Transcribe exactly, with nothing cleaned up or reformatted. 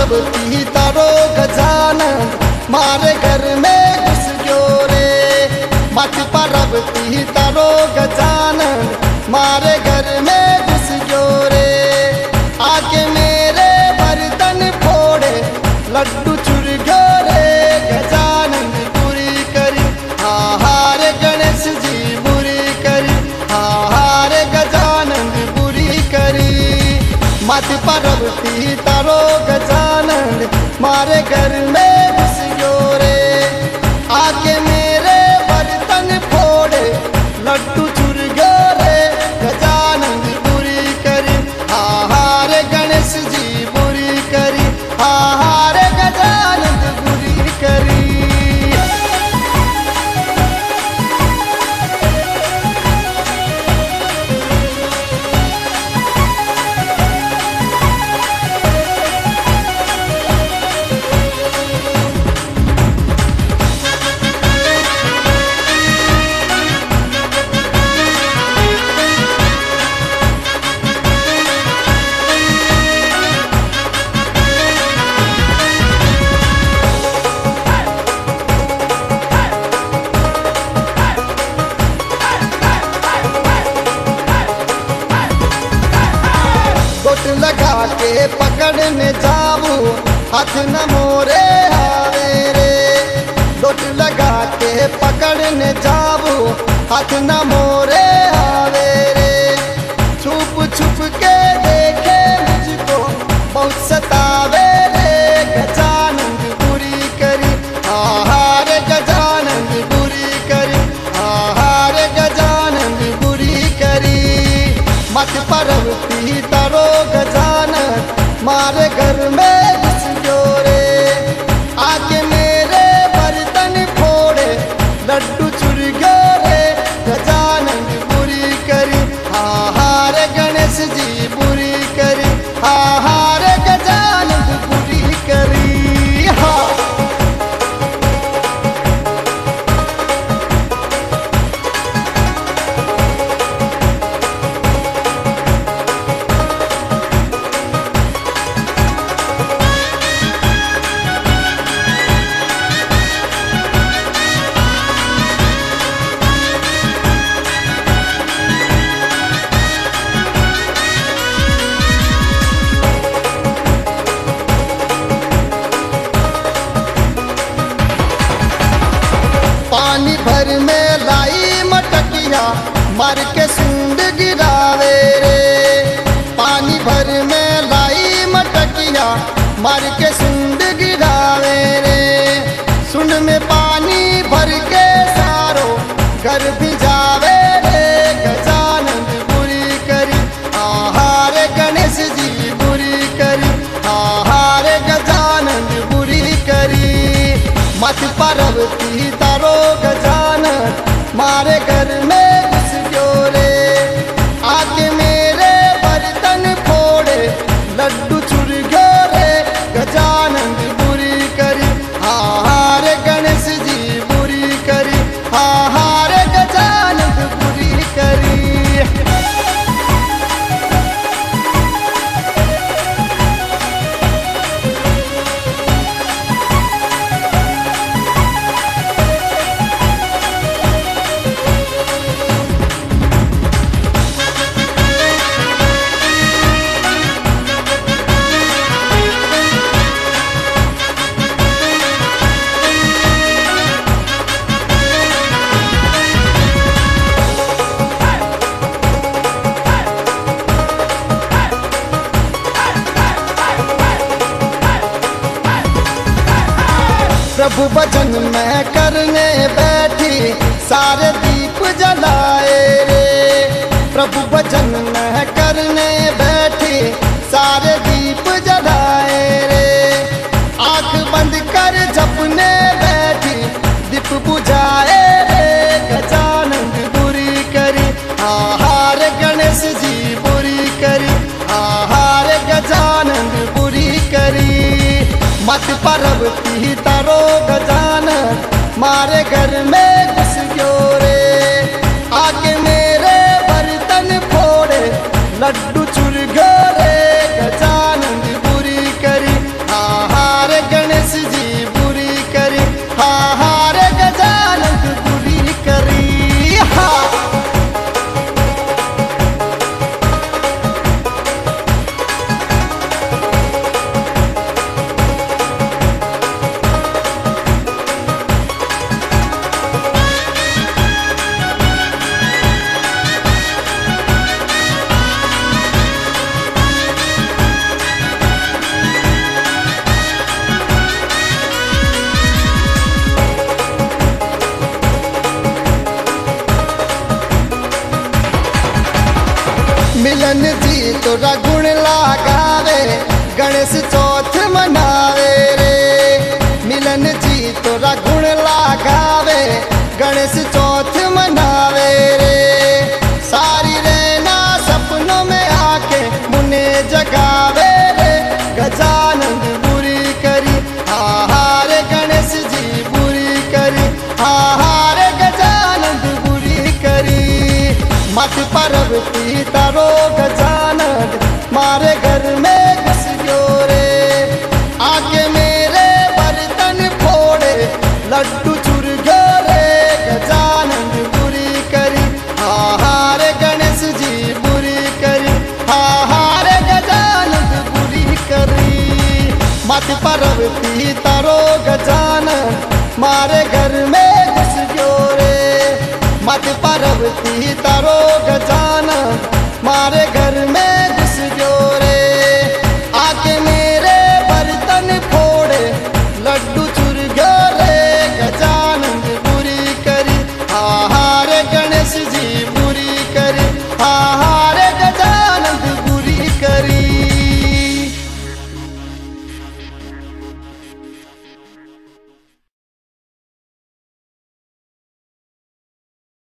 परवती तारो गजानन मारे घर में घुस गयो रे। मत परवती तारो गजानन मारे घर में घुस गयो रे। आके मेरे बर्तन फोड़े लड्डू चुर गयो रे। गजानन बुरी करी हाहार गणेश जी बुरी करी हाहार गजानन बुरी करी। मत परवती तारो गजानन मारे घर में घुस गयो रे। आके मेरे बर्तन फोड़े लड्डू चुर गयो रे। गजानन बुरी करी हाहार गणेश जी बुरी करी हाहार गजानन बुरी करी। लगा के पकड़ने जाऊं हाथ न मोरे आवे रे। डोट लगा के पकड़ने जाऊं हाथ न मोरे आवे रे। छुप छुप के देखे मुझको बहुत सतावे रे। गजानन बुरी करी हाहार गजानन बुरी करी हाहार गजानन बुरी करी। मत परवती तारो गजानन मारे घर में घुस गयो रे। आके मेरे बर्तन फोड़े लड्डू चुर गयो रे। गजानन बुरी करी हाहार गणेश जी बुरी करी हाहार गजानन बुरी करी। हाँ पानी भर में लाई मटकिया मार के सुंड गिरावे रे। पानी भर में लाई मटकिया मार के सुंड गिरावे रे। सुंड में पानी भर के सारो घर भिजावे रे। गजानन बुरी करी हाहार गणेश जी बुरी करी हाहार गजानन बुरी करी। मत परवती तारो गजानन मारे घर में घुस गयो रे। आके मेरे बर्तन फोड़े लड्डू चुर गयो रे। गजानन बुरी करी हाहार गणेश जी बुरी करी हाहार गजानन बुरी करी। प्रभु भजन में करने बैठी सारे दीप जलाए रे। प्रभु भजन में करने बैठी सारे दीप जलाए रे। आंख बंद कर जपने बैठी दीप बुझाए रे। गजानन बुरी करी हाहार गणेश जी बुरी करी हाहार गजानन बुरी करी। मत परवती तारो गजानन मारे घर में घुस गयो रे। आके मेरे बर्तन फोड़े लड्डू चुर गयो रे। गजानन बुरी करी हाँ गणेश चौथ मनावे रे। मिलन जी तोरा गुण लगावे, गणेश चौथ मनावे रे। सारी रहना सपनों में आके मुने जगावे रे। गजानंद बुरी करी हाहार गणेश जी बुरी करी, हाहार गजानंद बुरी करी। मत पार्वती तारो गजानंद मारे घर में घुस गयो रे। आके मेरे बर्तन फोड़े लड्डू चुर गयो रे। गजानंद बुरी करी हाहार गणेश जी बुरी करी, हाहार गजानंद बुरी करी। मत पार्वती तारो गजानंद मारे घर में घुस गयो रे। मत पार्वती तारो गजानंद मारे घर में